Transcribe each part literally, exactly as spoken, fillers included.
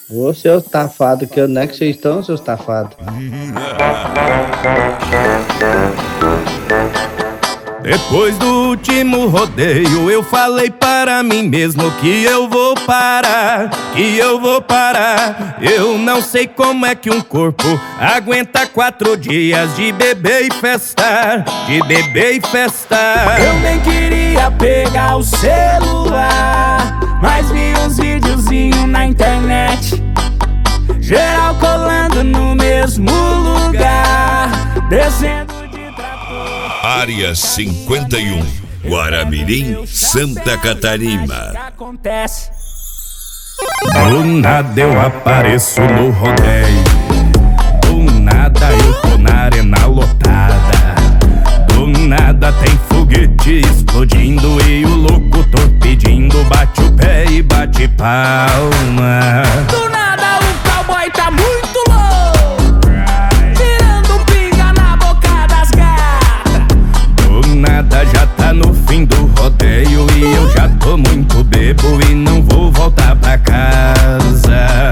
Ô, seus tafados, que onde é que vocês estão, seus tafados? Depois do último rodeio eu falei para mim mesmo que eu vou parar, que eu vou parar. Eu não sei como é que um corpo aguenta quatro dias de beber e festar, de beber e festar. Eu nem queria pegar o celular, mas vi uns videozinhos na internet, geral colando no mesmo lugar, descendo. Área cinquenta e um, Guaramirim, Santa Catarina. Do nada eu apareço no rodeio, do nada eu tô na arena lotada, do nada tem foguete explodindo e o locutor pedindo bate o pé e bate palma. Do nada o cowboy tá muito louco, tirando pinga na boca das gatas. Do nada já tá no fim do rodeio e eu já tô muito bebo e não vou voltar pra casa.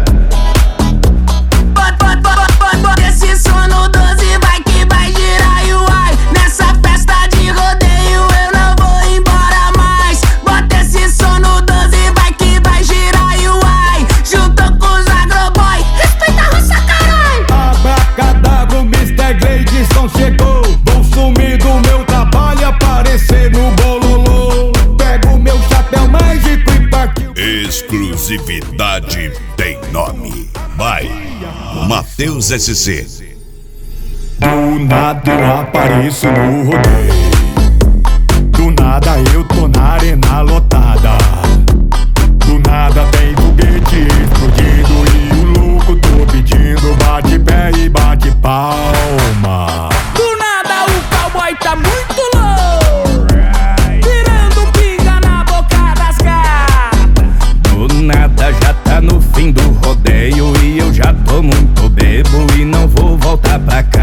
Bota esse som no doze, vai que vai girar e uai. Nessa festa de rodeio eu não vou embora mais. Bota esse som no doze, vai que vai girar e uai. Juntou com os agroboy, respeita a roça, caralho. Abracadabra, o mister Gleidson chegou. Vou sumir do meu trabalho, aparecer no bololô. Pego meu chapéu mágico e partiu. Exclusividade tem nome. Vai, Matheus S C. Do nada eu apareço no rodeio, do nada eu tô na arena lotada, do nada tem foguete explodindo e o louco tô pedindo bate pé e bate palma. Do nada o cowboy tá muito louco, tirando pinga na boca das gatas. Do nada já tá no fim do rodeio e eu já tô muito bebo e não vou voltar pra casa.